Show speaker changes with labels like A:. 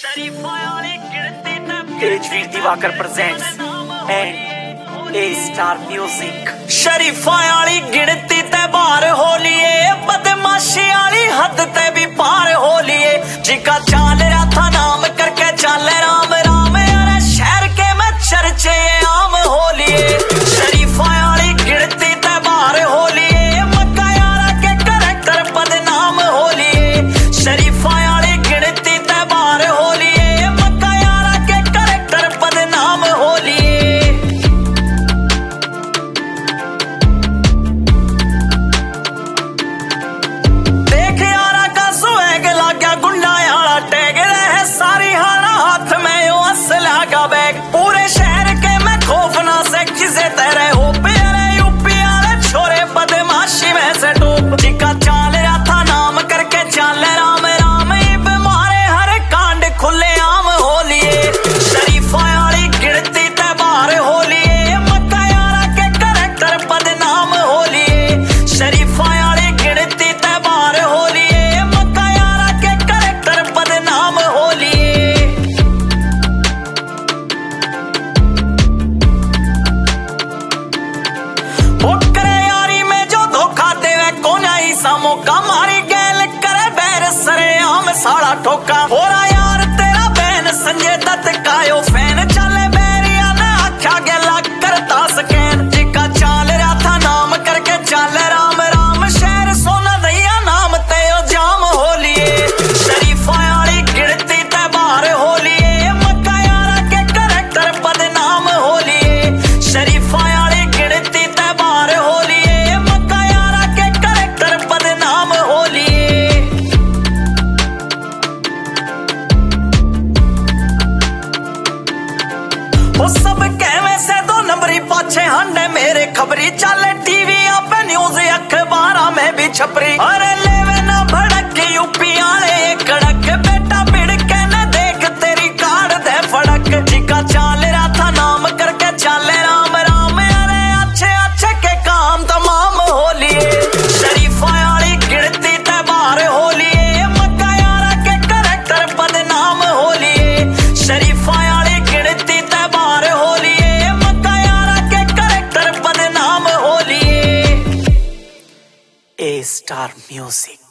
A: Tejveer Diwakar presents and A Star Music. शरीफा वाली गिनती ते बार हो लिए, बदमाशी वाली हद ते भी पार हो लिए। जिका चाल रहा था नाम करके चल राम राम, यार शहर के में चर्चे आम हो लिए। शरीफा वाली गिनती ते बार हो लिए, मक्का यारा के करैक्टर बदनाम हो लिए। शरीफा वाली गिनती ते बार हो लिए, मक्का यारा के करैक्टर बदनाम हो लिए। देख यारा का सुएग लाग्या गुंडा यारा टैग रहे सारी हारा हाथ में यो असला का बैग। पूरे शहर के में खौफना से किसे तेरे हो प्यारे यूपी वाले छोरे बदमाशी में से डूब। जिका चाल रहा था नाम करके चल राम राम, इब मारे हर कांड खुले आम हो लिए। शरीफा वाली गिनती ते बार हो लिए, मक्का यारा के करैक्टर बदनाम हो लिए। शरीफा वाली गिनती ते बार हो लिए, मक्का यारा के करैक्टर बदनाम हो लिए। करे यारी में जो धोखा देवे कोना ही सा मौका, मारी गैल करे बैर सरे आम साड़ा ठोका। होरा यार तेरा बहन संजय दत्त कायो फैन, चले बैरिया ने आख्या गेला करता स्कैन। जिका चाल रहा था नाम करके चल राम राम, शहर सोना दैया नाम ते जाम हो लिए। शरीफा वाली गिनती ते बार हो लिए, मक्का यारा के करैक्टर बदनाम हो लिए। शरीफा वाली गिनती ते बार हो लिए, मक्का यारा के करैक्टर बदनाम हो लिए। वो सब कहवे से दो नंबरी पाछे हंडे मेरे खबरी, चले टीवी पे न्यूज अखबारा में भी छपरी। अरे लेवे ना भड़क यूपी आले कड़क, बेटा भिड़ के न देख तेरी काट दे फड़क। जिका चाल रहा था नाम करके चल राम राम, अरे अच्छे अच्छे के काम तमाम हो लिए। शरीफा वाली गिनती ते बार हो लिए, मक्का यारा के करैक्टर बदनाम हो लिए। शरीफा वाली गिनती ते बार हो लिए, मक्का यारा के करैक्टर बदनाम हो लिए। A Star music.